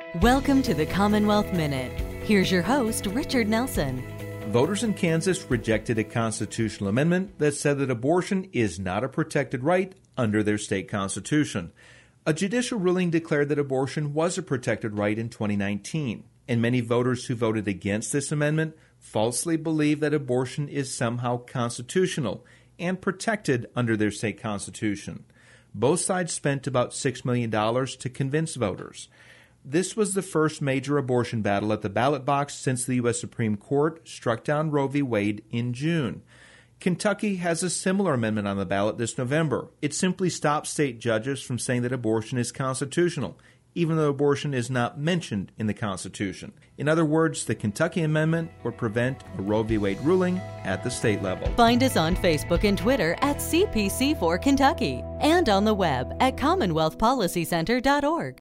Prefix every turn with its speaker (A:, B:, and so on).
A: Welcome to the Commonwealth Minute. Here's your host, Richard Nelson.
B: Voters in Kansas rejected a constitutional amendment that said that abortion is not a protected right under their state constitution. A judicial ruling declared that abortion was a protected right in 2019, and many voters who voted against this amendment falsely believe that abortion is somehow constitutional and protected under their state constitution. Both sides spent about $6 million to convince voters. This was the first major abortion battle at the ballot box since the U.S. Supreme Court struck down Roe v. Wade in June. Kentucky has a similar amendment on the ballot this November. It simply stops state judges from saying that abortion is constitutional, even though abortion is not mentioned in the Constitution. In other words, the Kentucky amendment would prevent a Roe v. Wade ruling at the state level.
A: Find us on Facebook and Twitter at CPC4 Kentucky and on the web at CommonwealthPolicyCenter.org.